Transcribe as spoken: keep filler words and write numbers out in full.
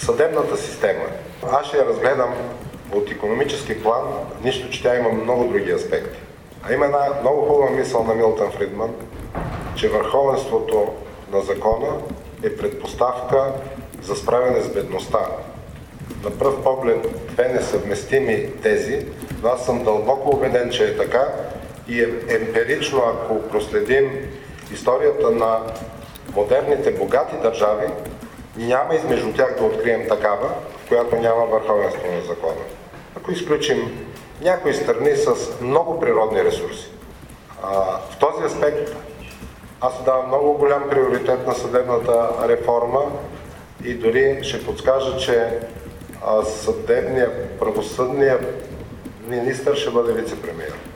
съдебната система. Аз ще я разгледам от икономически план, нищо, че тя има много други аспекти. А има една много хубава мисъл на Милтън Фридман, че върховенството на закона е предпоставка за справяне с бедността. На пръв поглед две несъвместими тези, но аз съм дълбоко убеден, че е така и е емпирично, ако проследим историята на модерните богати държави, няма измежду тях да открием такава, в която няма върховенство на закона. Ако изключим някои страни с много природни ресурси. А, в този аспект аз давам много голям приоритет на съдебната реформа и дори ще подскажа, че а, съдебният, правосъдният министър ще бъде вице-премиер.